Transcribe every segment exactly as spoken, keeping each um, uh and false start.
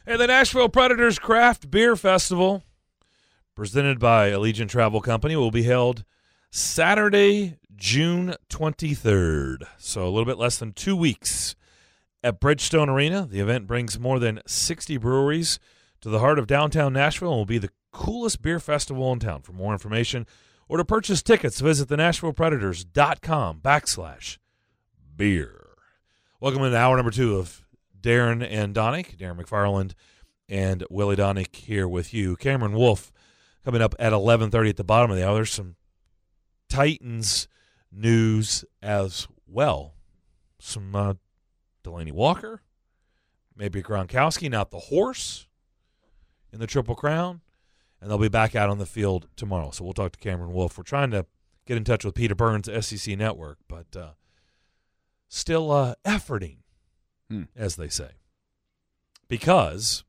And the Nashville Predators Craft Beer Festival, presented by Allegiant Travel Company, will be held Saturday, June twenty-third. So a little bit less than two weeks at Bridgestone Arena. The event brings more than sixty breweries to the heart of downtown Nashville and will be the coolest beer festival in town. For more information or to purchase tickets, visit the nashville predators dot com backslash beer. Welcome into hour number two of Darren and Donick. Darren McFarland and Willie Donick here with you. Cameron Wolf coming up at eleven thirty at the bottom of the hour. There's some Titans news as well. Some uh, Delaney Walker, maybe Gronkowski, not the horse, in the Triple Crown, and they'll be back out on the field tomorrow. So we'll talk to Cameron Wolf. We're trying to get in touch with Peter Burns, S E C Network, but uh, still uh, efforting, hmm. as they say, because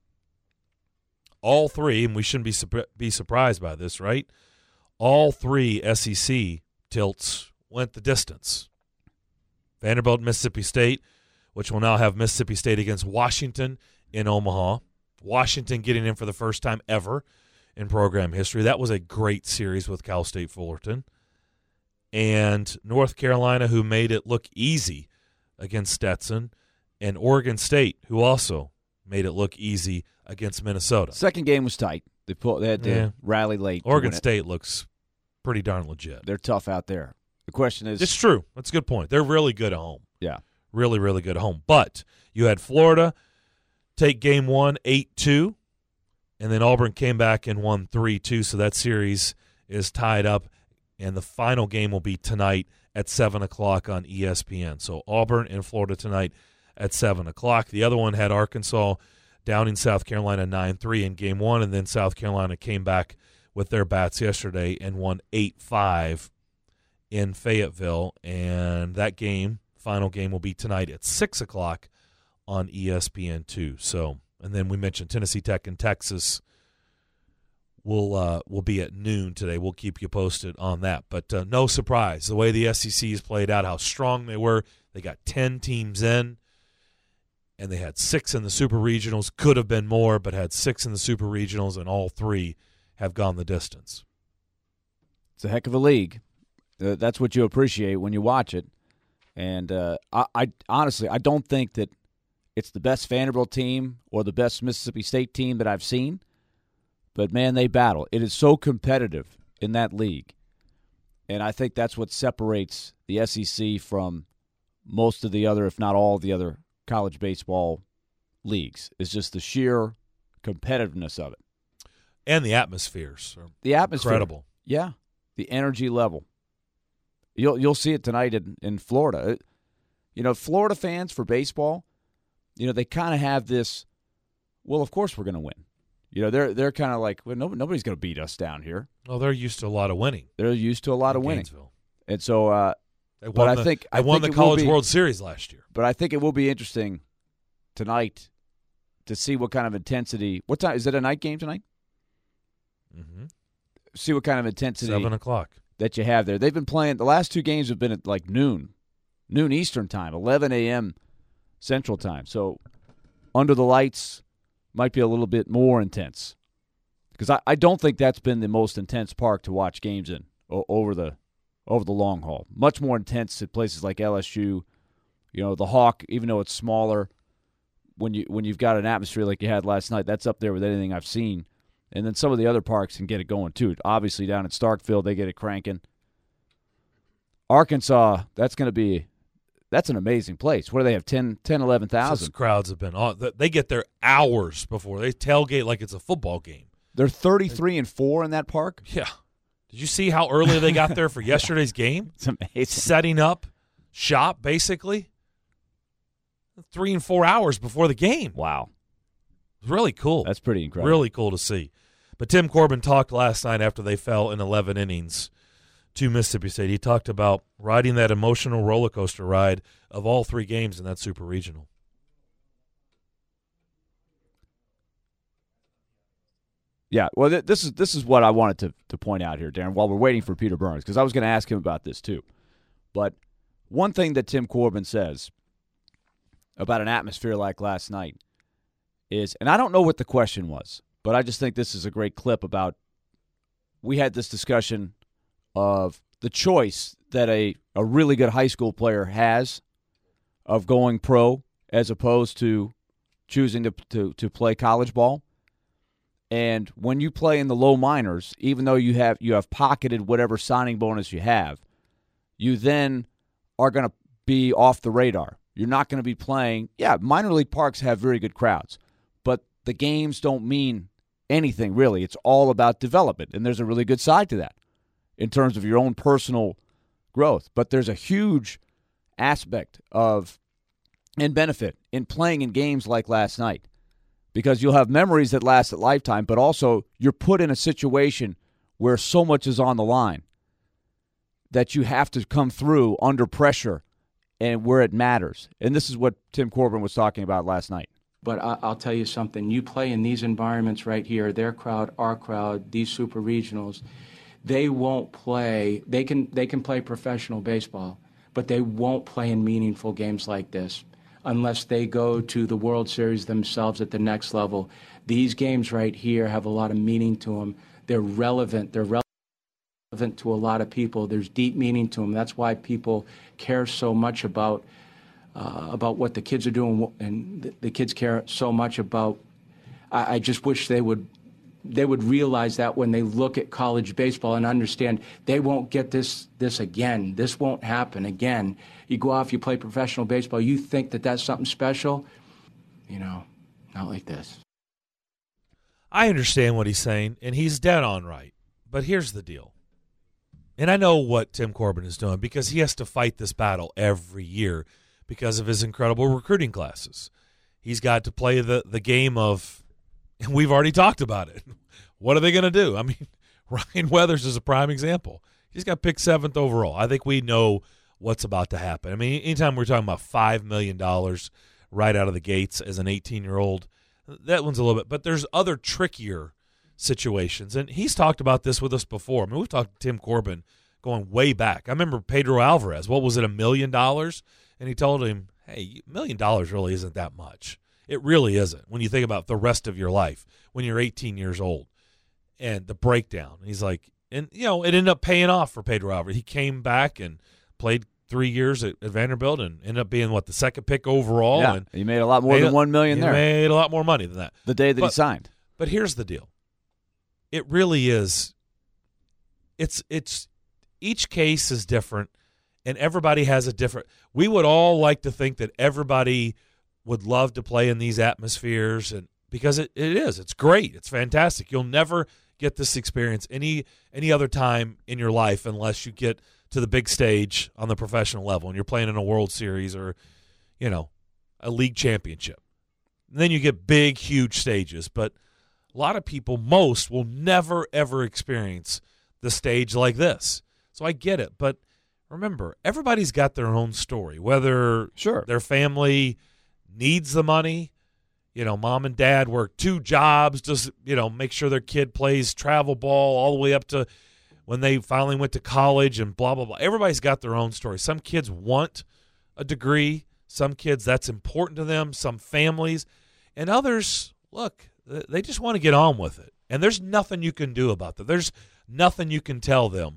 all three, and we shouldn't be su- be surprised by this, right? All three S E C tilts went the distance. Vanderbilt, Mississippi State, which will now have Mississippi State against Washington in Omaha. Washington getting in for the first time ever in program history. That was a great series with Cal State Fullerton. And North Carolina, who made it look easy against Stetson, and Oregon State, who also made it look easy against Minnesota. Second game was tight. They pulled. They had to yeah. rally late. Oregon State looks pretty darn legit. They're tough out there. The question is, it's true. That's a good point. They're really good at home. Yeah, really, really good at home. But you had Florida take game one, eight two, and then Auburn came back and won three two, so that series is tied up, and the final game will be tonight at seven o'clock on E S P N. So Auburn and Florida tonight at seven o'clock. The other one had Arkansas down in South Carolina nine three in game one, and then South Carolina came back with their bats yesterday and won eight five in Fayetteville, and that game, final game, will be tonight at six o'clock on E S P N two. So, and then we mentioned Tennessee Tech and Texas will uh, will be at noon today. We'll keep you posted on that. But uh, no surprise, the way the S E C has played out, how strong they were. They got ten teams in, and they had six in the Super Regionals. Could have been more, but had six in the Super Regionals, and all three have gone the distance. It's a heck of a league. Uh, that's what you appreciate when you watch it. And uh, I, I honestly, I don't think that it's the best Vanderbilt team or the best Mississippi State team that I've seen. But, man, they battle. It is so competitive in that league. And I think that's what separates the S E C from most of the other, if not all of the other college baseball leagues, is just the sheer competitiveness of it. And the atmospheres are the atmosphere. Incredible. Yeah, the energy level. You'll you'll see it tonight in, in Florida. You know, Florida fans for baseball, you know, they kind of have this, well, of course we're going to win. You know, they're they're kind of like, well, no, nobody's going to beat us down here. Well, they're used to a lot of winning. They're used to a lot of winning. Gainesville. And so, uh, they won but the, I think they I won think the College be, World Series last year. But I think it will be interesting tonight to see what kind of intensity. What time is it? A night game tonight? Mm-hmm. See what kind of intensity. Seven o'clock. That you have there. They've been playing. The last two games have been at like noon, noon Eastern time, eleven a.m. Central time. So under the lights might be a little bit more intense. Because I, I don't think that's been the most intense park to watch games in o- over the over the long haul. Much more intense at places like L S U. You know, the Hawk, even though it's smaller, when you when you've got an atmosphere like you had last night, that's up there with anything I've seen. And then some of the other parks can get it going too. Obviously down at Starkville, they get it cranking. Arkansas, that's going to be that's an amazing place. What do they have, ten, ten eleven thousand? Crowds have been on. They get there hours before. They tailgate like it's a football game. They're thirty-three and four in that park? Yeah. Did you see how early they got there for yesterday's game? It's amazing. Setting up shop, basically. Three and four hours before the game. Wow. It was really cool. That's pretty incredible. Really cool to see. But Tim Corbin talked last night after they fell in eleven innings to Mississippi State. He talked about riding that emotional roller coaster ride of all three games in that Super Regional. Yeah, well, th- this is this is what I wanted to, to point out here, Darren, while we're waiting for Peter Burns, because I was going to ask him about this too. But one thing that Tim Corbin says about an atmosphere like last night is, and I don't know what the question was, but I just think this is a great clip about, we had this discussion of the choice that a, a really good high school player has of going pro as opposed to choosing to, to, to play college ball. And when you play in the low minors, even though you have you have pocketed whatever signing bonus you have, you then are going to be off the radar. You're not going to be playing. Yeah, minor league parks have very good crowds, but the games don't mean anything really. It's all about development, and there's a really good side to that in terms of your own personal growth. But there's a huge aspect of and benefit in playing in games like last night, because you'll have memories that last a lifetime, but also you're put in a situation where so much is on the line that you have to come through under pressure and where it matters. And this is what Tim Corbin was talking about last night. But I, I'll tell you something. You play in these environments right here, their crowd, our crowd, these super regionals, they won't play. They can, they can play professional baseball, but they won't play in meaningful games like this unless they go to the World Series themselves at the next level. These games right here have a lot of meaning to them. They're relevant. They're relevant to a lot of people. There's deep meaning to them. That's why people care so much about uh, about what the kids are doing, and the, the kids care so much about. I, I just wish they would they would realize that when they look at college baseball and understand they won't get this this again. This won't happen again. You go off, you play professional baseball, you think that that's something special. You know, not like this. I understand what he's saying, and he's dead on right. But here's the deal. And I know what Tim Corbin is doing because he has to fight this battle every year because of his incredible recruiting classes. He's got to play the, the game of, and we've already talked about it. What are they going to do? I mean, Ryan Weathers is a prime example. He's got picked seventh overall. I think we know what's about to happen. I mean, anytime we're talking about five million dollars right out of the gates as an eighteen-year-old, that one's a little bit. But there's other trickier situations, and he's talked about this with us before. I mean, we've talked to Tim Corbin going way back. I remember Pedro Alvarez. What was it, a million dollars? And he told him, hey, a million dollars really isn't that much. It really isn't when you think about the rest of your life when you're eighteen years old. And the breakdown. He's like, and, you know, it ended up paying off for Pedro Alvarez. He came back and played three years at, at Vanderbilt and ended up being, what, the second pick overall. Yeah, and he made a lot more than one million dollars there. He made a lot more money than that. The day that but, he signed. But here's the deal. It really is. It's it's each case is different, and everybody has a different. We would all like to think that everybody would love to play in these atmospheres, and because it, it is. It's great. It's fantastic. You'll never get this experience any any other time in your life unless you get to the big stage on the professional level and you're playing in a World Series or, you know, a league championship. And then you get big, huge stages. But a lot of people, most, will never, ever experience the stage like this. So I get it. But remember, everybody's got their own story, whether sure. their family needs the money. You know, mom and dad work two jobs just, you know, make sure their kid plays travel ball all the way up to when they finally went to college and blah, blah, blah. Everybody's got their own story. Some kids want a degree. Some kids, that's important to them. Some families. And others, look, they just want to get on with it. And there's nothing you can do about that. There's nothing you can tell them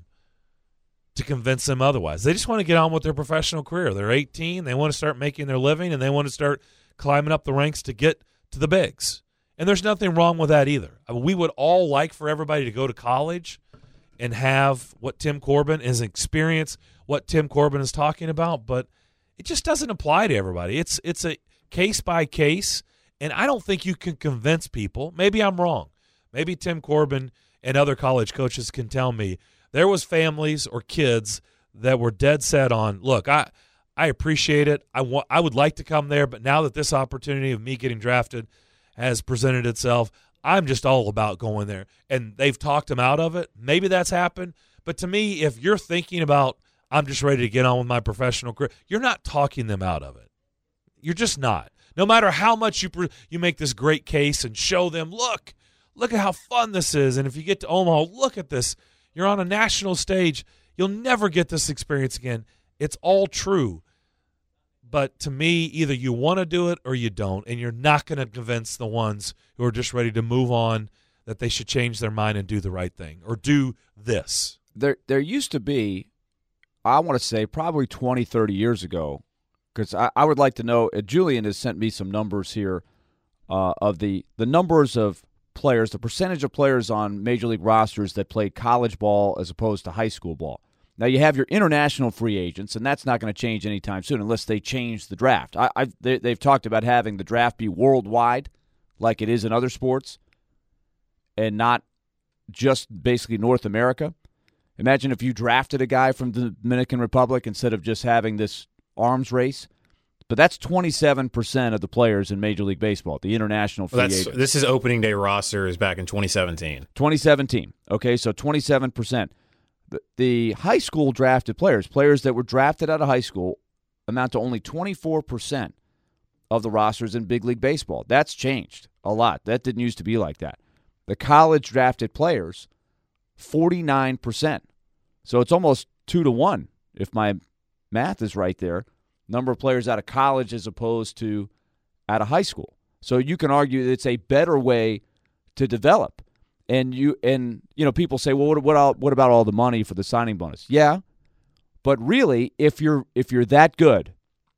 to convince them otherwise. They just want to get on with their professional career. They're eighteen. They want to start making their living, and they want to start climbing up the ranks to get to the bigs. And there's nothing wrong with that either. I mean, we would all like for everybody to go to college and have what Tim Corbin is experience, what Tim Corbin is talking about, but it just doesn't apply to everybody. It's it's a case by case, and I don't think you can convince people. Maybe I'm wrong. Maybe Tim Corbin and other college coaches can tell me there was families or kids that were dead set on, look, I I appreciate it. I want. I would like to come there, but now that this opportunity of me getting drafted has presented itself, I'm just all about going there. And they've talked him out of it. Maybe that's happened. But to me, if you're thinking about, I'm just ready to get on with my professional career, you're not talking them out of it. You're just not. No matter how much you you make this great case and show them, look, look at how fun this is. And if you get to Omaha, look at this. You're on a national stage. You'll never get this experience again. It's all true. But to me, either you want to do it or you don't, and you're not going to convince the ones who are just ready to move on that they should change their mind and do the right thing or do this. There there used to be, I want to say probably twenty, thirty years ago, because I, I would like to know, uh, Julian has sent me some numbers here uh, of the, the numbers of players, the percentage of players on Major League rosters that played college ball as opposed to high school ball. Now, you have your international free agents, and that's not going to change anytime soon unless they change the draft. I, I've, they, they've talked about having the draft be worldwide like it is in other sports and not just basically North America. Imagine if you drafted a guy from the Dominican Republic instead of just having this arms race. But that's twenty-seven percent of the players in Major League Baseball, the international free Well, that's, agents. this is opening day rosters back in twenty seventeen. twenty seventeen. Okay, so twenty-seven percent. The, the high school drafted players, players that were drafted out of high school, amount to only twenty-four percent of the rosters in big league baseball. That's changed a lot. That didn't used to be like that. The college drafted players, forty-nine percent. So it's almost two to one, if my math is right there. Number of players out of college as opposed to out of high school. So you can argue that it's a better way to develop. And you and you know people say, well, what what, all, what about all the money for the signing bonus? Yeah, but really, if you're if you're that good,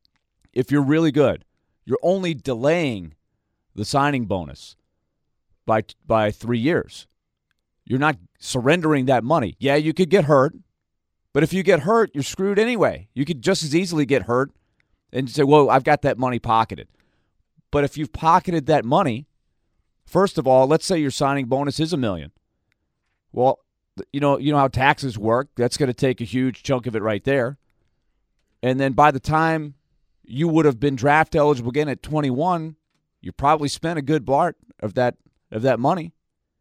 if you're really good, you're only delaying the signing bonus by by three years. You're not surrendering that money. Yeah, you could get hurt, but if you get hurt, you're screwed anyway. You could just as easily get hurt and say, well, I've got that money pocketed. But if you've pocketed that money, first of all, let's say your signing bonus is a million. Well, you know, you know how taxes work. That's going to take a huge chunk of it right there. And then by the time you would have been draft eligible again at twenty-one, you probably spent a good part of that of that money.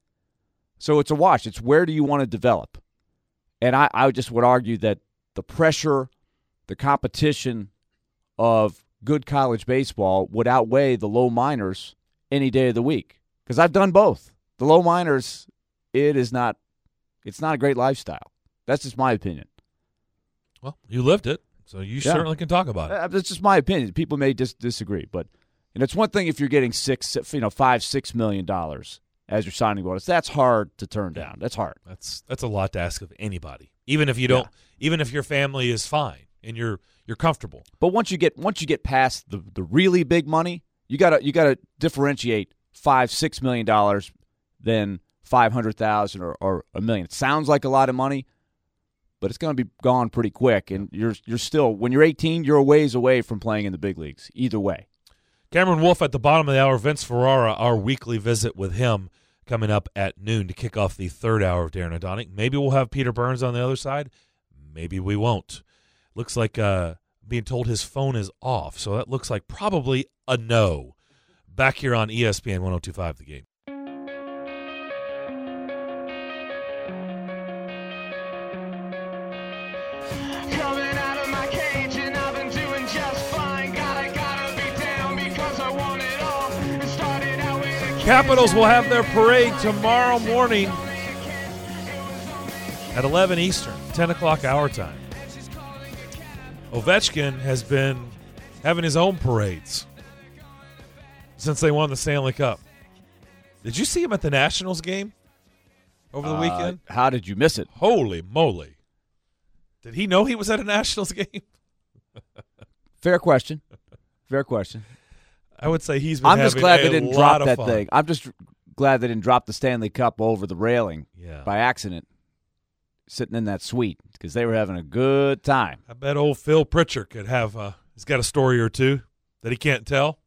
So it's a wash. It's where do you want to develop? And I, I just would argue that the pressure, the competition of good college baseball would outweigh the low minors any day of the week. Because I've done both. The low minors, it is not, it's not a great lifestyle. That's just my opinion. Well, you lived it, so you Yeah. certainly can talk about it. Uh, That's just my opinion. People may dis- disagree, but and it's one thing if you're getting six, you know, five, six million dollars as your signing bonus. That's hard to turn down. That's hard. That's that's a lot to ask of anybody, even if you don't, Yeah. even if your family is fine and you're you're comfortable. But once you get once you get past the, the really big money, you gotta you gotta differentiate five, six million dollars than five hundred thousand or, or a million. It sounds like a lot of money, but it's gonna be gone pretty quick. And you're you're still when you're eighteen, you're a ways away from playing in the big leagues. Either way. Cameron Wolf at the bottom of the hour. Vince Ferrara, our weekly visit with him coming up at noon to kick off the third hour of Darren O'Donick. Maybe we'll have Peter Burns on the other side. Maybe we won't. Looks like uh, being told his phone is off, so that looks like probably a no. Back here on E S P N one oh two point five The Game. Coming out of my cage and I've been doing just fine. Gotta, gotta be down because I want it all. It started out with a Capitals will have their parade tomorrow morning at eleven Eastern, ten o'clock our time. Ovechkin has been having his own parades since they won the Stanley Cup. Did you see him at the Nationals game over the Uh, weekend? how did you miss it? Holy moly. Did he know he was at a Nationals game? Fair question. Fair question. I would say he's been I'm just having glad a they didn't lot drop of that fun. thing. I'm just glad they didn't drop the Stanley Cup over the railing Yeah. by accident, sitting in that suite because they were having a good time. I bet old Phil Pritchard could have, uh, he's got a story or two that he can't tell.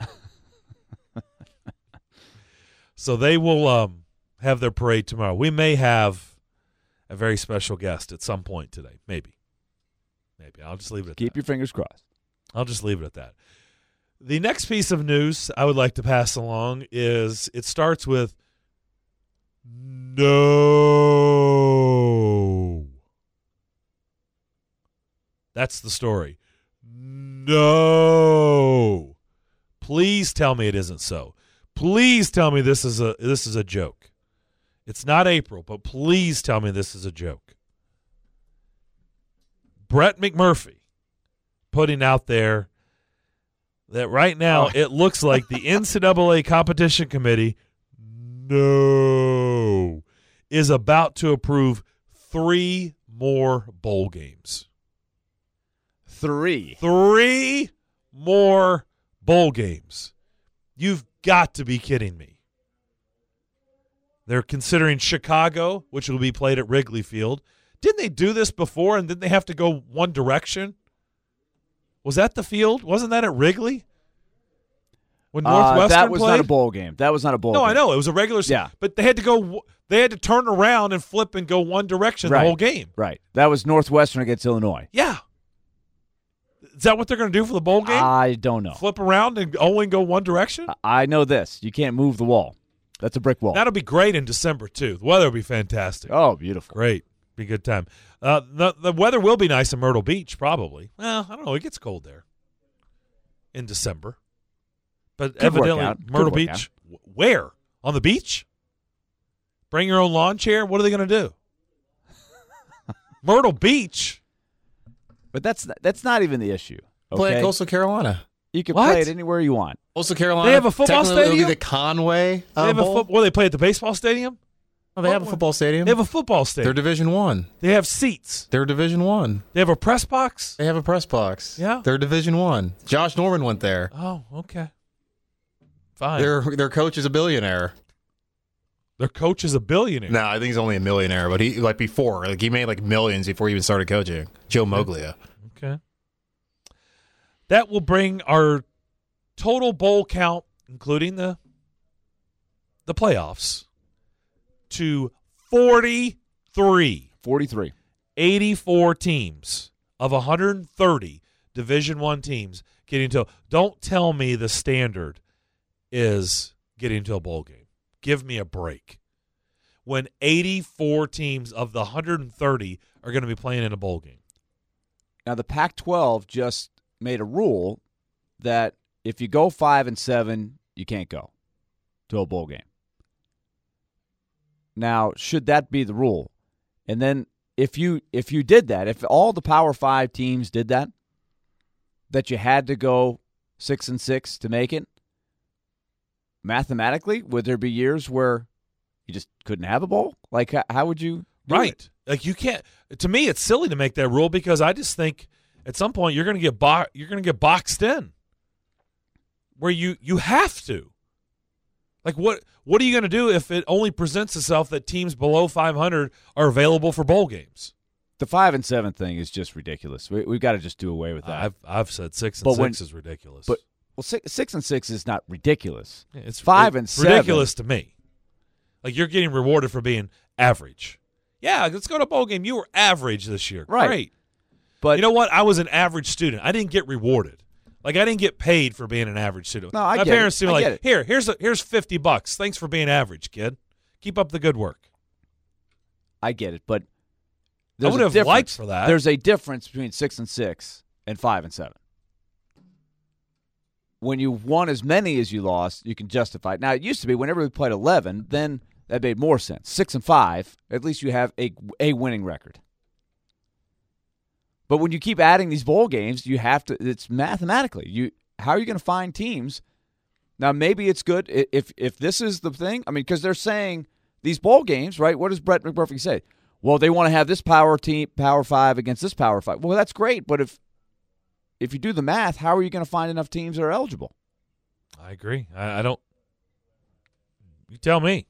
So they will um, have their parade tomorrow. We may have a very special guest at some point today. Maybe. Maybe. I'll just leave it at Keep that. your fingers crossed. I'll just leave it at that. The next piece of news I would like to pass along is it starts with no. That's the story. No. Please tell me it isn't so. Please tell me this is a this is a joke. It's not April, but please tell me this is a joke. Brett McMurphy putting out there that right now Oh. it looks like the N C double A competition committee no is about to approve three more bowl games. Three. Three more bowl games. You've got to be kidding me. They're considering Chicago, which will be played at Wrigley Field. Didn't they do this before, and didn't they have to go one direction? Was that the field? Wasn't that at Wrigley? When Uh, Northwestern that was played? not a bowl game. That was not a bowl No, game. I know. It was a regular season. Yeah. But they had to go they had to turn around and flip and go one direction Right. the whole game. Right. That was Northwestern against Illinois. Yeah. Is that what they're going to do for the bowl game? I don't know. Flip around and only go one direction? I know this. You can't move the wall. That's a brick wall. That'll be great in December, too. The weather will be fantastic. Oh, beautiful. Great. Be a good time. Uh, the, the weather will be nice in Myrtle Beach, probably. Well, I don't know. It gets cold there in December. But Could work evidently, out. Could Myrtle work Beach, out. w- where? On the beach? Bring your own lawn chair? What are they going to do? Myrtle Beach? But that's that's not even the issue. Play Okay? at Coastal Carolina. You can What? play it anywhere you want. Coastal Carolina. They have a football technically stadium? It'll be the Conway uh, They have a Bowl. fo- well, they play at the baseball stadium? Oh, they have a What- football stadium. They have a football They're stadium. Division One. They have seats. They're Division One. They have a press box? They have a press box. Yeah. They're Division One. Josh Norman went there. Oh, okay. Fine. Their their coach is a billionaire. Their coach is a billionaire. No, I think he's only a millionaire, but he like before, like he made like millions before he even started coaching. Joe Moglia. Okay. That will bring our total bowl count, including the the playoffs, to forty-three. forty-three. eighty-four teams of one hundred thirty Division One teams getting to. Don't tell me the standard is getting to a bowl game. Give me a break. When eighty-four teams of the one hundred thirty are going to be playing in a bowl game. Now the Pac twelve just made a rule that if you go five and seven, you can't go to a bowl game. Now, should that be the rule? And then if you if you did that, if all the Power Five teams did that, that you had to go six and six to make it, mathematically, would there be years where you just couldn't have a bowl? Like, how, how would you do Right. it? Like you can't. To me, it's silly to make that rule because I just think at some point you're going to get bo- you're going to get boxed in, where you you have to. Like what what are you going to do if it only presents itself that teams below five hundred are available for bowl games? The five and seven thing is just ridiculous. We, we've got to just do away with that. I've I've said six and But six when- is ridiculous. But well, six, six and six is not ridiculous. Yeah, it's five it's and seven. ridiculous to me. Like you're getting rewarded for being average. Yeah, let's go to a bowl game. You were average this year. Right. Great. But You know what? I was an average student. I didn't get rewarded. Like I didn't get paid for being an average student. No, I My get it. parents seemed I like, get it. here, here's a, here's fifty bucks. Thanks for being average, kid. Keep up the good work. I get it, but I there's would a have difference. liked for that. There's a difference between six and six and five and seven. When you won as many as you lost, you can justify it. Now it used to be whenever we played eleven, then that made more sense. Six and five, at least you have a a winning record. But when you keep adding these bowl games, you have to. It's mathematically. You how are you going to find teams? Now maybe it's good i- if if this is the thing. I mean, because they're saying these bowl games, right? What does Brett McMurphy say? Well, they want to have this power team, power five against this power five. Well, that's great, but if if you do the math, how are you going to find enough teams that are eligible? I agree. I, I don't. You tell me.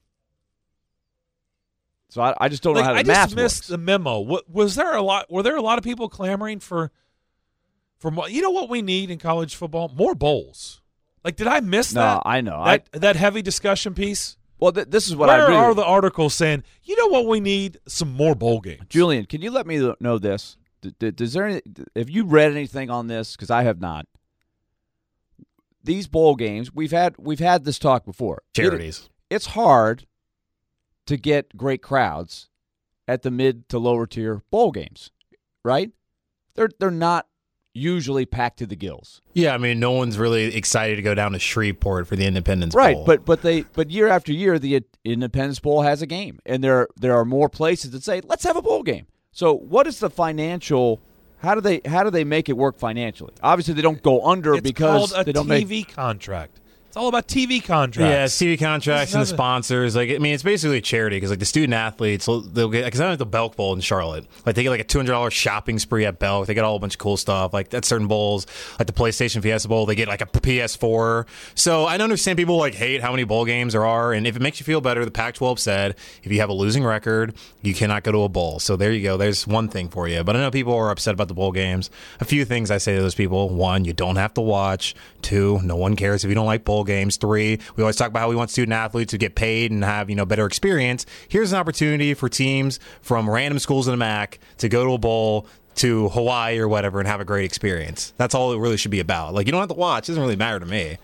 So I, I just don't Like, know how the I math just missed works. the memo. What was there a lot? Were there a lot of people clamoring for? For more, you know what we need in college football? More bowls. Like, did I miss No, that? I know. that that heavy discussion piece. Well, th- this is what Where I really. are the articles saying? You know what we need? Some more bowl games. Julian, can you let me know this? D- d- Does there any, have you read anything on this? Because I have not. These bowl games, we've had we've had this talk before. It- Charities. it's hard to get great crowds at the mid to lower tier bowl games, right? They're they're not usually packed to the gills, Yeah, I mean, no one's really excited to go down to Shreveport for the Independence right? Bowl. But but they but year after year, the Independence Bowl has a game, and there there are more places that say let's have a bowl game. So what is the financial How do they how do they make it work financially? Obviously, they don't go under It's because called a they don't T V make. contract. It's all about T V contracts. Yeah, it's T V contracts and the This is sponsors. Like, I mean, it's basically a charity because, like, the student athletes, they'll get, because I'm at the Belk Bowl in Charlotte. Like, they get like a two hundred dollars shopping spree at Belk. They get a whole bunch of cool stuff. Like, at certain bowls, like the PlayStation Fiesta Bowl, they get like a P S four. So I understand people like hate how many bowl games there are. And if it makes you feel better, the Pac twelve said if you have a losing record, you cannot go to a bowl. So there you go. There's one thing for you. But I know people are upset about the bowl games. A few things I say to those people: one, you don't have to watch. Two, no one cares if you don't like bowl games. Three, we always talk about how we want student athletes to get paid and have, you know, better experience. Here's an opportunity for teams from random schools in the M A C to go to a bowl to Hawaii or whatever and have a great experience. That's all it really should be about. Like, you don't have to watch. It doesn't really matter to me.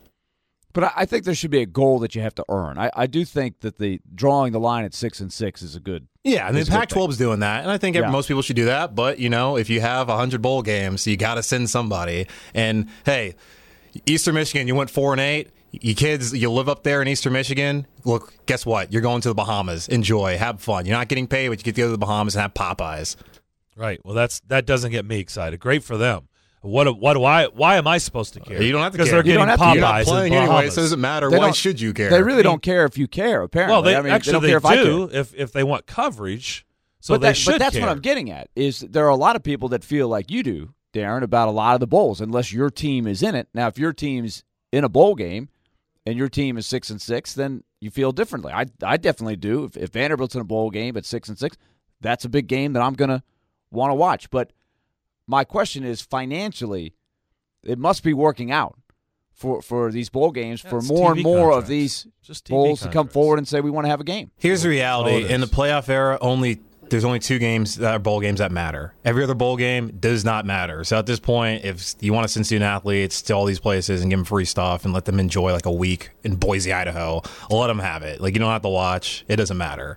But I- I think there should be a goal that you have to earn. I, I do think that the drawing the line at six and six is a good. Yeah, and the is a good Pac twelve is doing that, and I think Yeah. most people should do that. But, you know, if you have one hundred bowl games, you got to send somebody. And, hey, Eastern Michigan, you went four and eight. You kids, you live up there in Eastern Michigan. Look, guess what? You're going to the Bahamas. Enjoy. Have fun. You're not getting paid, but you get to go to the Bahamas and have Popeyes. Right. Well, that's that doesn't get me excited. Great for them. What? What do I? Why am I supposed to care? You don't have to because care. they're You getting don't have to- Popeyes You're not playing in anyway, Bahamas. so it doesn't matter. They Why don't- should you care? They really don't care if you care. Apparently, Well, they I mean, actually they don't they care if I do care. if if they want coverage. So but they that- should But that's care. what I'm getting at. Is there are a lot of people that feel like you do, Darren, about a lot of the bowls, unless your team is in it. Now, if your team's in a bowl game and your team is six and six, then you feel differently. I I definitely do. If, if Vanderbilt's in a bowl game at six and six, that's a big game that I'm gonna want to watch. But my question is, financially, it must be working out for for these bowl games Yeah, for it's more T V and more of contracts. these Just T V bowls to come contracts. forward and say we want to have a game. Here's the Oh, reality. it In the is. playoff era, only there's only two games that are bowl games that matter. Every other bowl game does not matter. So at this point, if you want to send student athletes to all these places and give them free stuff and let them enjoy like a week in Boise, Idaho, let them have it. Like, you don't have to watch. It doesn't matter.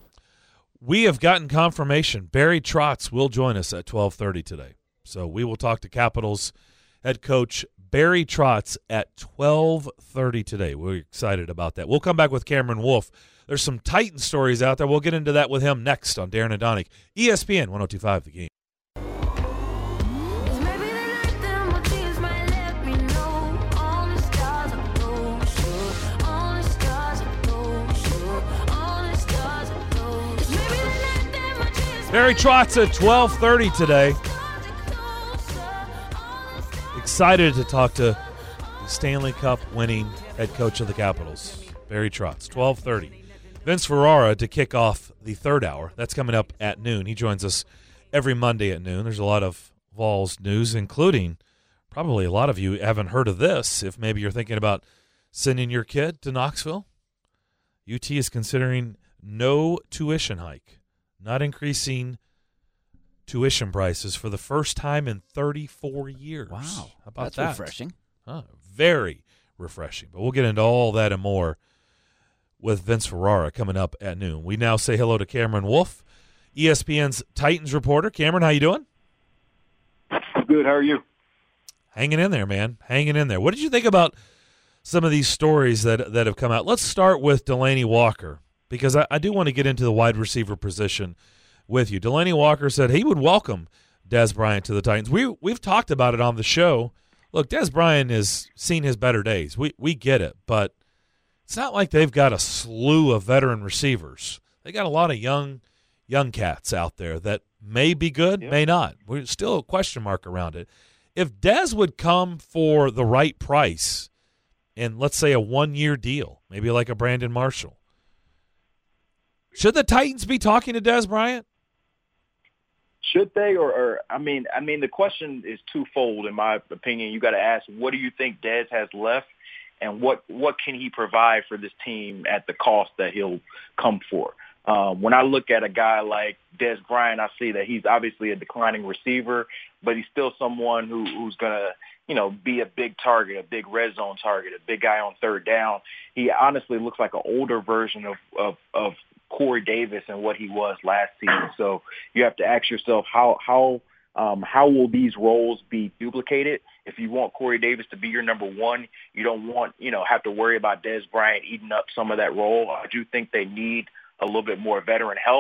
We have gotten confirmation. Barry Trotz will join us at twelve thirty today. So we will talk to Capitals head coach Barry Trotz at twelve thirty today. We're excited about that. We'll come back with Cameron Wolf. There's some Titan stories out there. We'll get into that with him next on Darren and Donick. E S P N one oh two point five The Game. Maybe the night that my tears might let me know. All the stars are low, sure. All the stars are low, sure. All the stars are low. Maybe the night that my tears Barry Trotz at twelve thirty today. Excited to talk to the Stanley Cup winning head coach of the Capitals, Barry Trotz. twelve thirty. Vince Ferrara to kick off the third hour. That's coming up at noon. He joins us every Monday at noon. There's a lot of Vols news, including probably a lot of you haven't heard of this. If maybe you're thinking about sending your kid to Knoxville, U T is considering no tuition hike, not increasing tuition prices for the first time in thirty-four years. Wow, How about that's that? refreshing. Huh, very refreshing. But we'll get into all that and more with Vince Ferrara coming up at noon. We now say hello to Cameron Wolf, E S P N's Titans reporter. Cameron, how you doing? Good. How are you? Hanging in there, man. Hanging in there. What did you think about some of these stories that that have come out? Let's start with Delaney Walker, because I, I do want to get into the wide receiver position with you. Delaney Walker said he would welcome Dez Bryant to the Titans. We, we've talked about it on the show. Look, Dez Bryant has seen his better days. We we get it, but it's not like they've got a slew of veteran receivers. They got a lot of young young cats out there that may be good, Yep. may not. We're still a question mark around it. If Dez would come for the right price and let's say a one-year deal, maybe like a Brandon Marshall, should the Titans be talking to Dez Bryant? Should they, or, or I mean, I mean, the question is twofold in my opinion. You got to ask, what do you think Dez has left, and what what can he provide for this team at the cost that he'll come for? Um, when I look at a guy like Dez Bryant, I see that he's obviously a declining receiver, but he's still someone who, who's going to, you know, be a big target, a big red zone target, a big guy on third down. He honestly looks like an older version of, of, of Corey Davis and what he was last season. So you have to ask yourself, how, how, um, how will these roles be duplicated? If you want Corey Davis to be your number one, you don't want, you know, have to worry about Dez Bryant eating up some of that role. I do think they need a little bit more veteran help.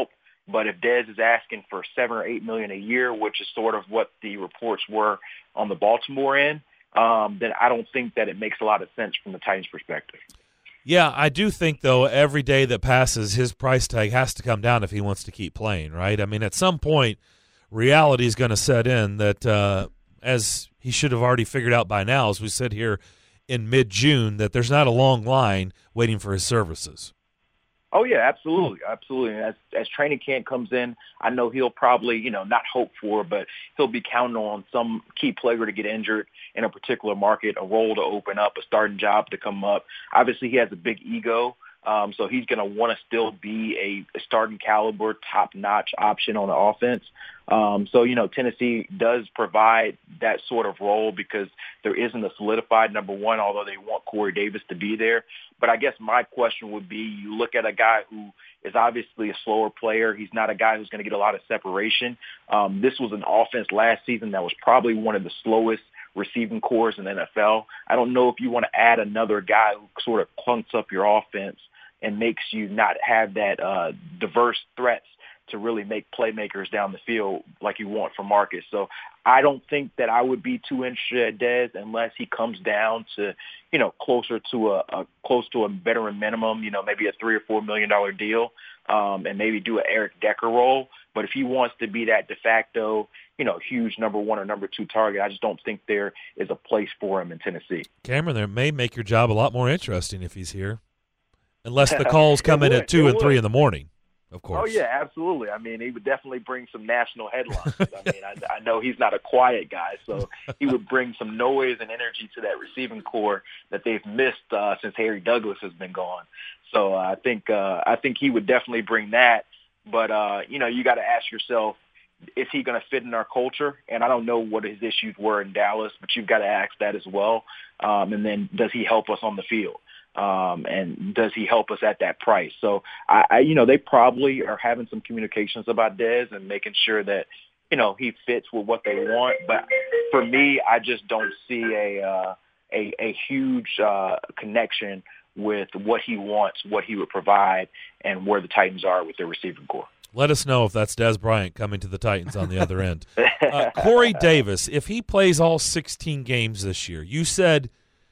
But if Dez is asking for seven or eight million a year, which is sort of what the reports were on the Baltimore end, um, then I don't think that it makes a lot of sense from the Titans' perspective. Yeah, I do think, though, every day that passes, his price tag has to come down if he wants to keep playing, right? I mean, at some point, reality is going to set in that, uh, as he should have already figured out by now, as we sit here in mid-June, that there's not a long line waiting for his services. Oh, yeah, absolutely, absolutely. As as training camp comes in, I know he'll probably, you know, not hope for, but he'll be counting on some key player to get injured in a particular market, a role to open up, a starting job to come up. Obviously, he has a big ego, um, so he's going to want to still be a, a starting caliber, top-notch option on the offense. Um, so, you know, Tennessee does provide that sort of role because there isn't a solidified number one, although they want Corey Davis to be there. But I guess my question would be, you look at a guy who is obviously a slower player. He's not a guy who's going to get a lot of separation. Um, this was an offense last season that was probably one of the slowest receiving cores in the N F L. I don't know if you want to add another guy who sort of clunks up your offense and makes you not have that uh, diverse threats to really make playmakers down the field like you want from Marcus. So I don't think that I would be too interested at Dez unless he comes down to, you know, closer to a, a close to a veteran minimum, you know, maybe a three or four million dollar deal, um, and maybe do an Eric Decker role. But if he wants to be that de facto, you know, huge number one or number two target, I just don't think there is a place for him in Tennessee. Cameron, there may make your job a lot more interesting if he's here, unless the calls come in would, at two and would. three in the morning. Of course. Oh, yeah, absolutely. I mean, he would definitely bring some national headlines. I mean, I, I know he's not a quiet guy, so he would bring some noise and energy to that receiving core that they've missed uh, since Harry Douglas has been gone. So uh, I think uh, I think he would definitely bring that. But, uh, you know, you got to ask yourself, is he going to fit in our culture? And I don't know what his issues were in Dallas, but you've got to ask that as well. Um, and then does he help us on the field? Um, and does he help us at that price? So, I, I, you know, they probably are having some communications about Dez and making sure that, you know, he fits with what they want. But for me, I just don't see a uh, a, a huge uh, connection with what he wants, what he would provide, and where the Titans are with their receiving core. Let us know if that's Dez Bryant coming to the Titans on the other end. Uh, Corey Davis, if he plays all sixteen games this year, you said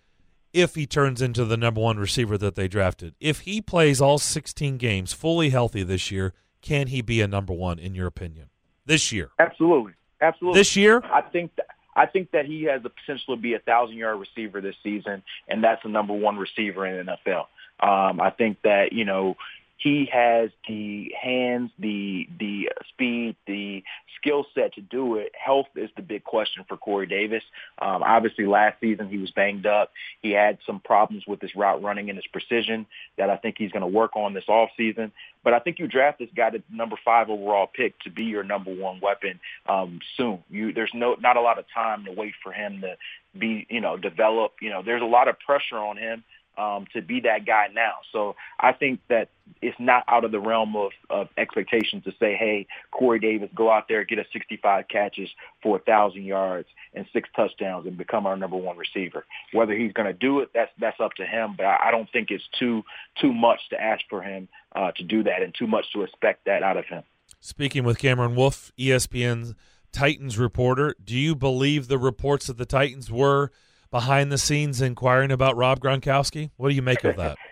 if he turns into the number one receiver that they drafted, if he plays all sixteen games fully healthy this year, can he be a number one in your opinion? This year? Absolutely. Absolutely. This year? I think that, I think that he has the potential to be a thousand-yard receiver this season, and that's the number one receiver in the N F L. Um, I think that, you know, he has the hands, the the speed, the skill set to do it. Health is the big question for Corey Davis. Um, obviously, last season he was banged up. He had some problems with his route running and his precision that I think he's going to work on this offseason. But I think you draft this guy to number five overall pick to be your number one weapon um, soon. You, there's no not a lot of time to wait for him to be, you know, develop. You know, there's a lot of pressure on him Um, to be that guy now. So I think that it's not out of the realm of, of expectations to say, hey, Corey Davis, go out there, get us sixty-five catches for one thousand yards and six touchdowns and become our number one receiver. Whether he's going to do it, that's that's up to him. But I, I don't think it's too too much to ask for him uh, to do that and too much to expect that out of him. Speaking with Cameron Wolfe, E S P N's Titans reporter, do you believe the reports that the Titans were behind the scenes inquiring about Rob Gronkowski? What do you make of that?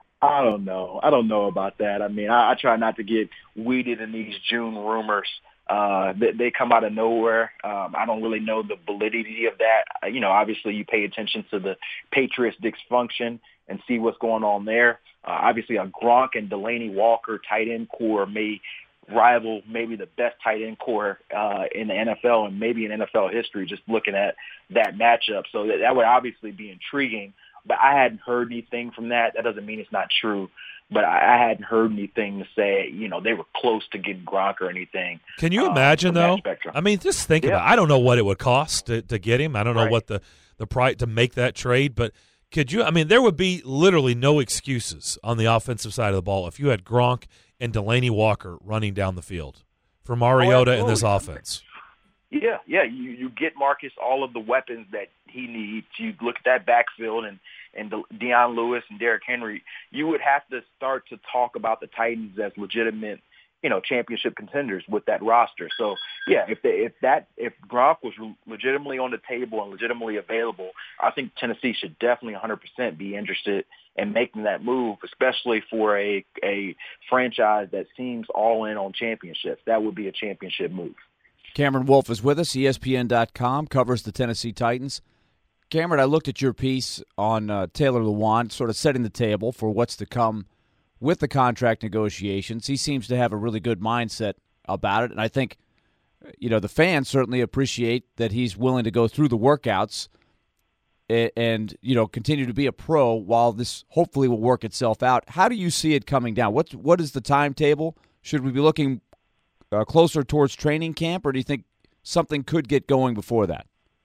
I don't know. I don't know about that. I mean, I, I try not to get weeded in these June rumors. Uh, they, they come out of nowhere. Um, I don't really know the validity of that. Uh, you know, obviously you pay attention to the Patriots dysfunction and see what's going on there. Uh, obviously a Gronk and Delaney Walker tight end core may rival maybe the best tight end core uh, in the N F L and maybe in N F L history, just looking at that matchup. So that, that would obviously be intriguing, but I hadn't heard anything from that. That doesn't mean it's not true, but I, I hadn't heard anything to say, you know, they were close to getting Gronk or anything. Can you uh, imagine, though? spectrum. I mean, just think Yeah. about it. I don't know what it would cost to, to get him. I don't know Right. what the, the price to make that trade, but could you – I mean, there would be literally no excuses on the offensive side of the ball if you had Gronk and Delaney Walker running down the field for Mariota Oh, in this absolutely. offense. Yeah, yeah. You you get Marcus all of the weapons that he needs. You look at that backfield and and De- Deion Lewis and Derrick Henry. You would have to start to talk about the Titans as legitimate, you know, championship contenders with that roster. So, yeah, if they, if that if Gronk was legitimately on the table and legitimately available, I think Tennessee should definitely one hundred percent be interested in making that move, especially for a a franchise that seems all in on championships. That would be a championship move. Cameron Wolfe is with us, E S P N dot com, covers the Tennessee Titans. Cameron, I looked at your piece on uh, Taylor Lewan, sort of setting the table for what's to come with the contract negotiations. He seems to have a really good mindset about it, and I think, you know, the fans certainly appreciate that he's willing to go through the workouts and, and you know, continue to be a pro while this hopefully will work itself out. How do you see it coming down? What what is the timetable? Should we be looking uh, closer towards training camp, or do you think something could get going before that?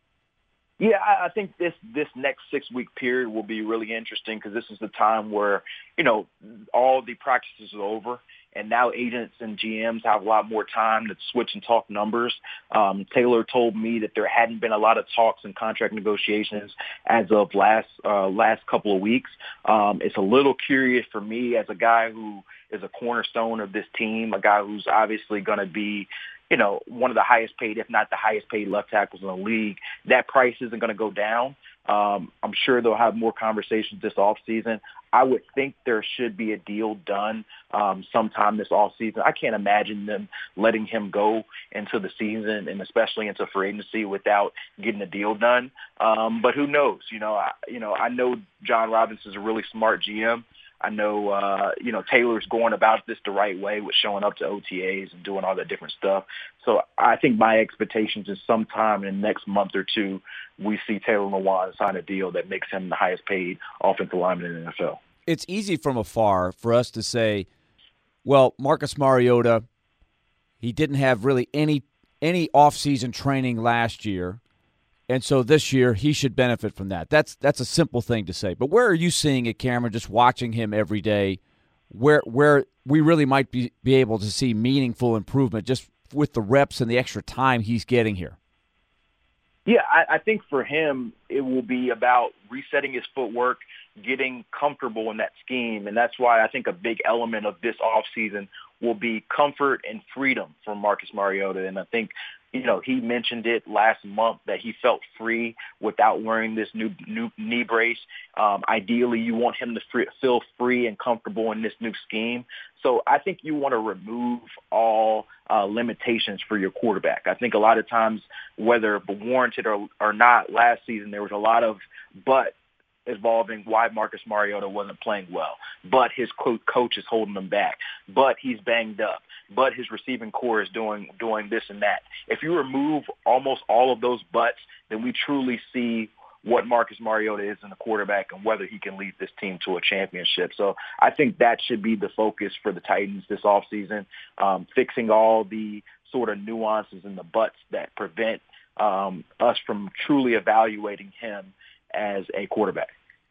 Yeah, I I think this this next six-week period will be really interesting because this is the time where, you know, all the practices are over, and now agents and G Ms have a lot more time to switch and talk numbers. Um, Taylor told me that there hadn't been a lot of talks and contract negotiations as of last uh, last couple of weeks. Um, it's a little curious for me as a guy who is a cornerstone of this team, a guy who's obviously going to be, you know, one of the highest paid, if not the highest paid left tackles in the league. That price isn't going to go down. Um, I'm sure they'll have more conversations this offseason. I would think there should be a deal done um, sometime this offseason. I can't imagine them letting him go into the season and especially into free agency without getting a deal done. Um, but who knows? You know, I, you know, I know John Robinson's a really smart G M. I know, uh, you know, Taylor's going about this the right way with showing up to O T As and doing all that different stuff. So I think my expectations is sometime in the next month or two, we see Taylor Lewan sign a deal that makes him the highest paid offensive lineman in the N F L. It's easy from afar for us to say, well, Marcus Mariota, he didn't have really any any offseason training last year, and so this year he should benefit from that. That's that's a simple thing to say. But where are you seeing it, Cameron, just watching him every day, where where we really might be, be able to see meaningful improvement just with the reps and the extra time he's getting here? Yeah, I, I think for him, it will be about resetting his footwork, getting comfortable in that scheme. And that's why I think a big element of this offseason will be comfort and freedom for Marcus Mariota. And I think, you know, he mentioned it last month that he felt free without wearing this new new knee brace. Um, ideally, you want him to free, feel free and comfortable in this new scheme. So I think you want to remove all uh, limitations for your quarterback. I think a lot of times, whether warranted or, or not, last season there was a lot of but involving why Marcus Mariota wasn't playing well, but his co- coach is holding him back, but he's banged up, but his receiving core is doing doing this and that. If you remove almost all of those buts, then we truly see what Marcus Mariota is in a quarterback and whether he can lead this team to a championship. So I think that should be the focus for the Titans this offseason, um, fixing all the sort of nuances and the buts that prevent um, us from truly evaluating him as a quarterback.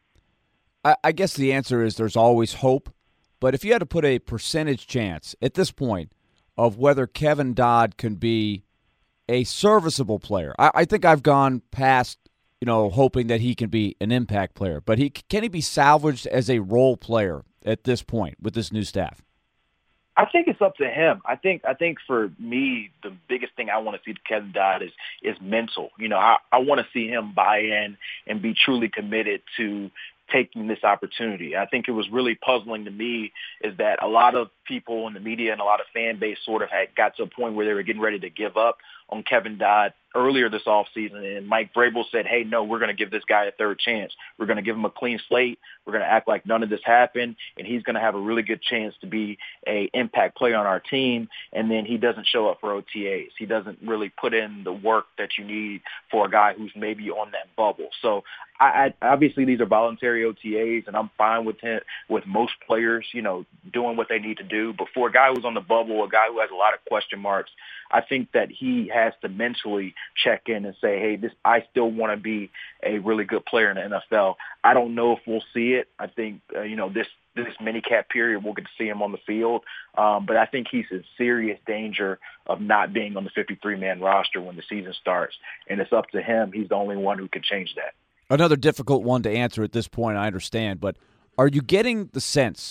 I, I guess the answer is there's always hope, but if you had to put a percentage chance at this point of whether Kevin Dodd can be a serviceable player, I, I think I've gone past, you know, hoping that he can be an impact player, but he can he be salvaged as a role player at this point with this new staff? I think it's up to him. I think I think for me, the biggest thing I want to see Kevin Dodd is is mental. You know, I, I want to see him buy in and be truly committed to taking this opportunity. I think it was really puzzling to me is that a lot of people in the media and a lot of fan base sort of had got to a point where they were getting ready to give up on Kevin Dodd earlier this offseason, and Mike Vrabel said, hey, no, we're going to give this guy a third chance. We're going to give him a clean slate. We're going to act like none of this happened, and he's going to have a really good chance to be a impact player on our team, and then he doesn't show up for O T As. He doesn't really put in the work that you need for a guy who's maybe on that bubble. So I, I obviously these are voluntary O T As, and I'm fine with him, with most players, you know, doing what they need to do. But for a guy who's on the bubble, a guy who has a lot of question marks, I think that he has to mentally check in and say, hey, this I still want to be a really good player in the N F L. I don't know if we'll see it. I think, uh, you know, this this mini-cap period, we'll get to see him on the field. Um, but I think he's in serious danger of not being on the fifty-three man roster when the season starts. And it's up to him. He's the only one who can change that. Another difficult one to answer at this point, I understand. But are you getting the sense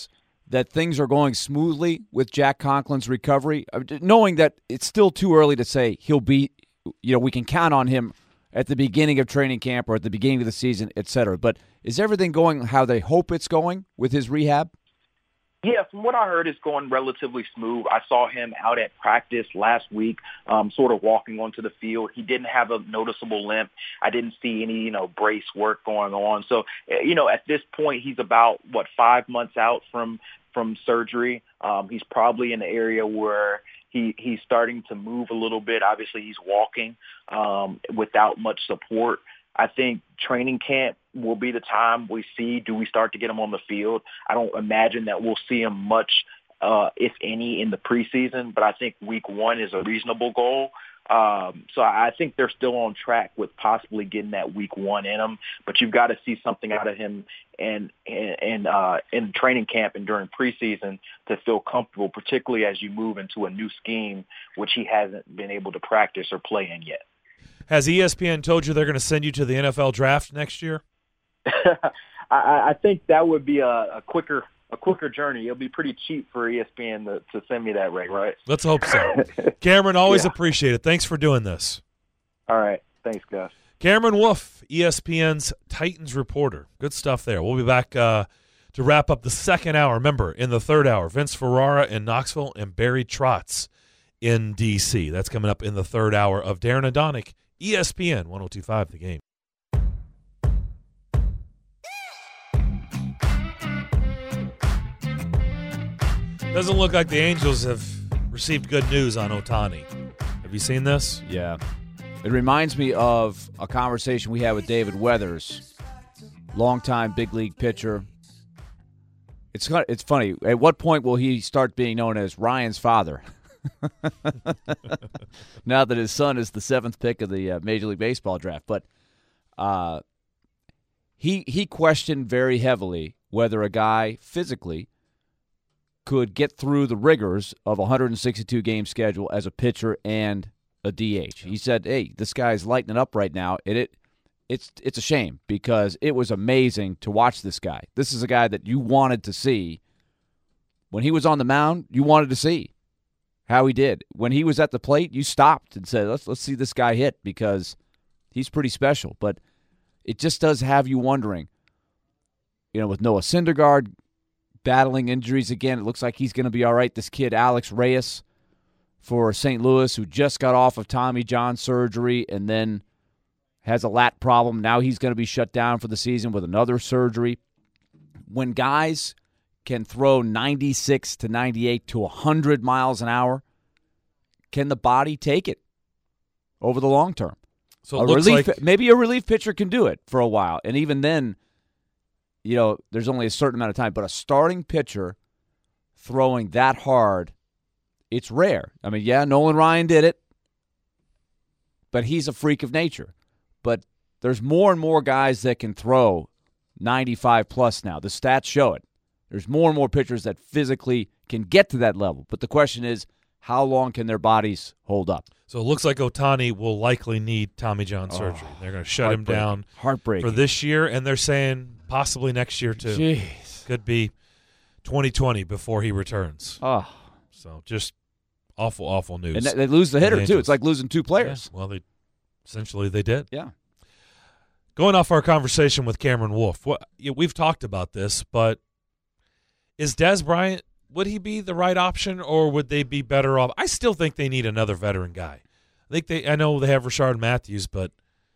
that things are going smoothly with Jack Conklin's recovery, uh, knowing that it's still too early to say he'll be, you know, we can count on him at the beginning of training camp or at the beginning of the season, et cetera. But is everything going how they hope it's going with his rehab? Yeah, from what I heard, it's going relatively smooth. I saw him out at practice last week, um, sort of walking onto the field. He didn't have a noticeable limp. I didn't see any, you know, brace work going on. So, you know, at this point, he's about, what, five months out from from surgery. Um, he's probably in the area where he he's starting to move a little bit. Obviously, he's walking um, without much support. I think training camp will be the time we see, do we start to get him on the field? I don't imagine that we'll see him much, uh, if any, in the preseason, but I think week one is a reasonable goal. Um, so I think they're still on track with possibly getting that week one in him, but you've got to see something out of him and, and, uh, in training camp and during preseason to feel comfortable, particularly as you move into a new scheme, which he hasn't been able to practice or play in yet. Has E S P N told you they're going to send you to the N F L draft next year? I, I think that would be a, a quicker a quicker journey. It'll be pretty cheap for E S P N to, to send me that, Ray, right? Let's hope so. Cameron, always Yeah. appreciate it. Thanks for doing this. All right. Thanks, guys. Cameron Wolf, E S P N's Titans reporter. Good stuff there. We'll be back uh, to wrap up the second hour. Remember, in the third hour, Vince Ferrara in Knoxville and Barry Trotz in D C. That's coming up in the third hour of Darren Adonic, E S P N one oh two point five The Game. Doesn't look like the Angels have received good news on Ohtani. Have you seen this? Yeah. It reminds me of a conversation we had with David Weathers, longtime big league pitcher. It's kind of- it's funny. At what point will he start being known as Ryan's father? Now that his son is the seventh pick of the uh, Major League Baseball draft, but uh, he he questioned very heavily whether a guy physically could get through the rigors of a one hundred sixty-two game schedule as a pitcher and a D H. He said, "Hey, this guy's lighting it up right now, and it it's it's a shame because it was amazing to watch this guy. This is a guy that you wanted to see when he was on the mound. You wanted to see how he did. When he was at the plate, you stopped and said, "Let's let's see this guy hit because he's pretty special." But it just does have you wondering, you know, with Noah Syndergaard battling injuries again, it looks like he's going to be all right. This kid, Alex Reyes, for Saint Louis, who just got off of Tommy John surgery and then has a lat problem. Now he's going to be shut down for the season with another surgery. When guys can throw ninety-six to ninety-eight to one hundred miles an hour, can the body take it over the long term? So a it looks relief, like maybe a relief pitcher can do it for a while, and even then, you know, there's only a certain amount of time. But a starting pitcher throwing that hard, it's rare. I mean, yeah, Nolan Ryan did it, but he's a freak of nature. But there's more and more guys that can throw ninety-five plus now. The stats show it. There's more and more pitchers that physically can get to that level. But the question is, how long can their bodies hold up? so it looks like Ohtani will likely need Tommy John surgery. They're going to shut him Heartbreaking. down Heartbreaking. for this year, and they're saying possibly next year too. Jeez. Could be twenty twenty before he returns. Oh. So just awful, awful news. And they lose the hitter, The too. Angels. It's like losing two players. Yeah, well, they essentially they did. Yeah. Going off our conversation with Cameron Wolf, what, yeah, we've talked about this, but is Dez Bryant, would he be the right option, or would they be better off? I still think they need another veteran guy. I think they. I know they have Rashard Matthews, but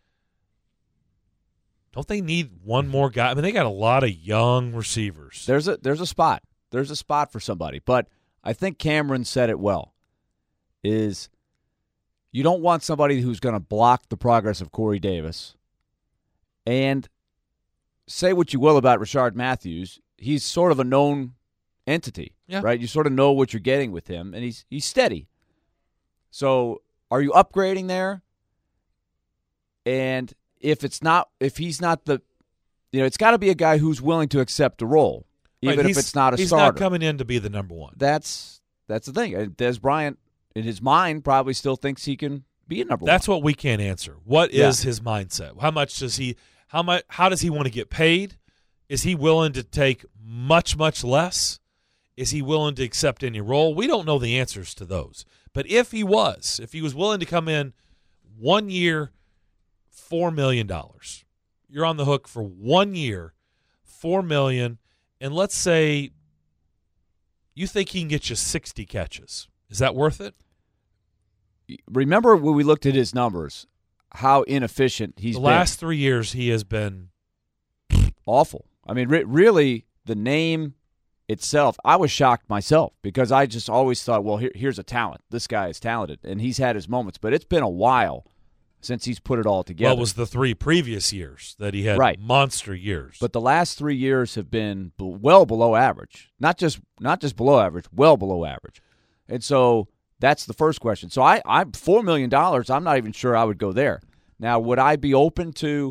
don't they need one more guy? I mean, they got a lot of young receivers. There's a there's a spot. There's a spot for somebody. But I think Cameron said it well, is you don't want somebody who's going to block the progress of Corey Davis. And say what you will about Rashard Matthews, he's sort of a known entity, Yeah. right? You sort of know what you're getting with him, and he's he's steady. So are you upgrading there? And if it's not, if he's not the, you know, it's got to be a guy who's willing to accept a role, even Right, if he's- it's not a he's starter. not coming in to be the number one. That's that's the thing. And Dez Bryant, in his mind, probably still thinks he can be a number That's one. what we can't answer. What Yeah. is his mindset? How much does he? How much? How does he want to get paid? Is he willing to take much, much less? Is he willing to accept any role? We don't know the answers to those. But if he was, if he was willing to come in one year, four million dollars, you're on the hook for one year, four million dollars, and let's say you think he can get you sixty catches. Is that worth it? Remember when we looked at his numbers, how inefficient he's the been. last three years he has been Awful. I mean, re- really, the name itself, I was shocked myself because I just always thought, well, here, here's a talent. This guy is talented, and he's had his moments. But it's been a while since he's put it all together. Well, it was the three previous years that he had Right. monster years. But the last three years have been b- well below average. Not just not just below average, well below average. And so that's the first question. So I, I'm four million dollars. I'm not even sure I would go there. Now, would I be open to?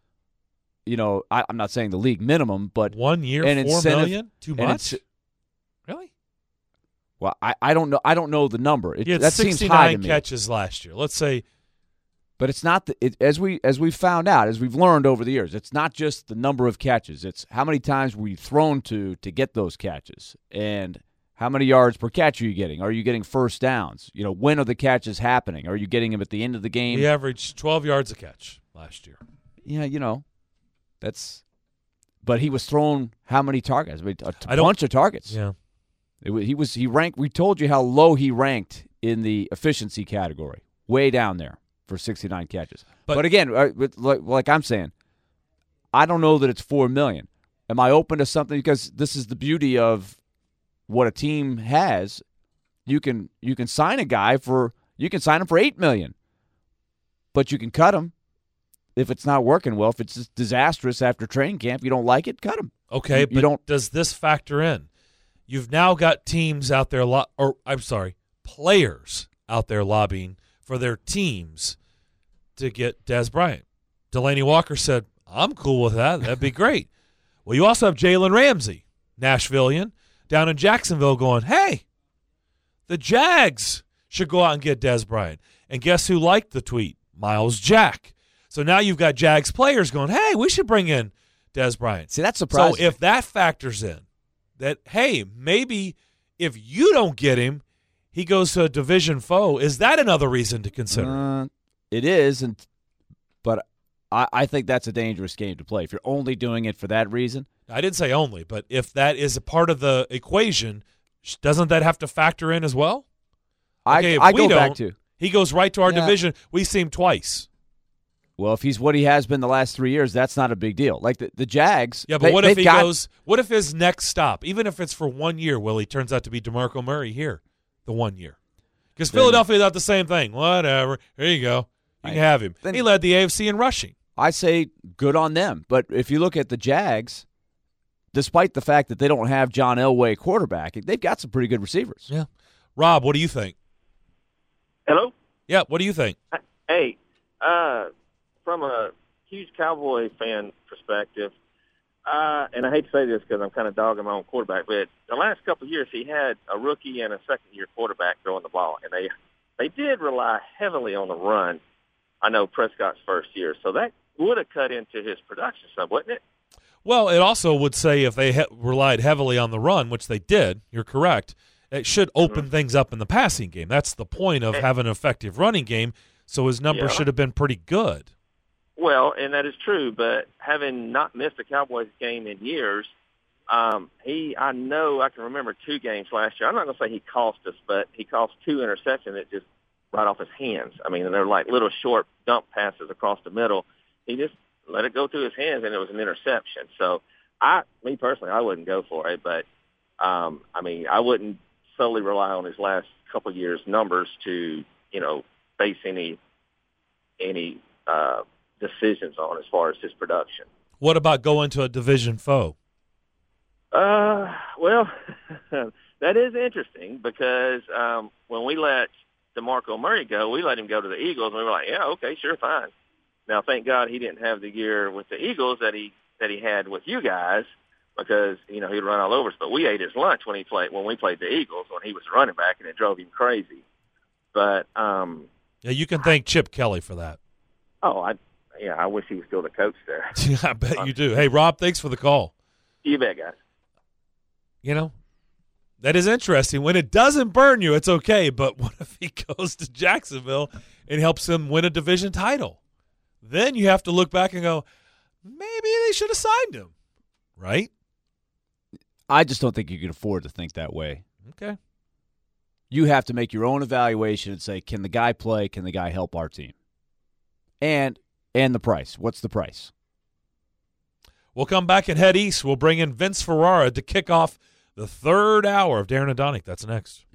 You know, I, I'm not saying the league minimum, but one year, an four incentive- million, too and much. it's- Really? Well, I, I don't know. I don't know the number. It, He had that seems high to sixty-nine me. catches last year. Let's say But it's not the, it, as we as we found out, as we've learned over the years. It's not just the number of catches. It's how many times were you thrown to to get those catches, and how many yards per catch are you getting? Are you getting first downs? You know, when are the catches happening? Are you getting them at the end of the game? he averaged twelve yards a catch last year. Yeah, you know, that's. But he was thrown how many targets? I mean, a t- I don't- bunch of targets. Yeah. It wa- he was he ranked. We told you how low he ranked in the efficiency category, way down there for sixty-nine catches. But- But, again, uh, with- like, like I'm saying, I don't know that it's four million. Am I open to something? Because this is the beauty of what a team has. You can you can sign a guy for you can sign him for eight million, but you can cut him if it's not working well. If it's just disastrous after training camp, you don't like it, cut him. Okay, You- but you don't- does this factor in? You've now got teams out there, lo- or I'm sorry, players out there lobbying for their teams to get Dez Bryant. Delaney Walker said, I'm cool with that. That'd be great. Well, you also have Jalen Ramsey, Nashvilleian, down in Jacksonville going, hey, the Jags should go out and get Dez Bryant. And guess who liked the tweet? Miles Jack. So now you've got Jags players going, hey, we should bring in Dez Bryant. See, that's surprising. So if that factors in, that, hey, maybe if you don't get him, he goes to a division foe, is that another reason to consider? Uh, it is, and but I, I think that's a dangerous game to play. If you're only doing it for that reason, I didn't say only, but if that is a part of the equation, sh- doesn't that have to factor in as well? Okay, I, if I we go back don't, to, He goes right to our Yeah. division. We see him twice. well, if he's what he has been the last three years, that's not a big deal. Like the, the Jags. Yeah, but they- what if they've he got- goes, what if his next stop, even if it's for one year, Willie, turns out to be DeMarco Murray here, the one year? Because Then- Philadelphia thought the same thing. Whatever. Here you go. You can I- have him. then- he led the A F C in rushing. I say good on them. But if you look at the Jags, despite the fact that they don't have John Elway quarterback, they've got some pretty good receivers. Yeah. Rob, what do you think? Hello? Yeah, what do you think? Hey, uh, from a huge Cowboy fan perspective, uh, and I hate to say this because I'm kind of dogging my own quarterback, but the last couple of years he had a rookie and a second-year quarterback throwing the ball, and they they did rely heavily on the run. I know Prescott's first year, so that would have cut into his production some, wouldn't it? Well, it also would say if they he- relied heavily on the run, which they did, you're correct, it should open Mm-hmm. things up in the passing game. That's the point of having an effective running game, so his numbers Yeah. should have been pretty good. Well, and that is true, but having not missed a Cowboys game in years, um, he I know I can remember two games last year. I'm not going to say he cost us, but he cost two interceptions that just right off his hands. I mean, they're like little short dump passes across the middle. He just let it go through his hands, and it was an interception. So, I, me personally, I wouldn't go for it, but um, I mean, I wouldn't solely rely on his last couple of years' numbers to, you know, base any any. Uh, decisions on as far as his production. What about going to a division foe? Uh, well, that is interesting because um, when we let DeMarco Murray go, we let him go to the Eagles, and we were like, yeah, okay, sure, fine. Now, thank God he didn't have the year with the Eagles that he that he had with you guys because, you know, he'd run all over us. But we ate his lunch when he played when we played the Eagles when he was running back, and it drove him crazy. But, um, Yeah, you can thank Chip Kelly for that. oh, I yeah, I wish he was still the coach there. I bet you do. Hey, Rob, thanks for the call. You bet, guys. You know, That is interesting. When it doesn't burn you, it's okay. But what if he goes to Jacksonville and helps him win a division title? Then you have to look back and go, maybe they should have signed him, right? I just don't think you can afford to think that way. Okay. You have to make your own evaluation and say, can the guy play? Can the guy help our team? And and the price. What's the price? We'll come back and head east. We'll bring in Vince Ferrara to kick off the third hour of Darren and Donick. That's next.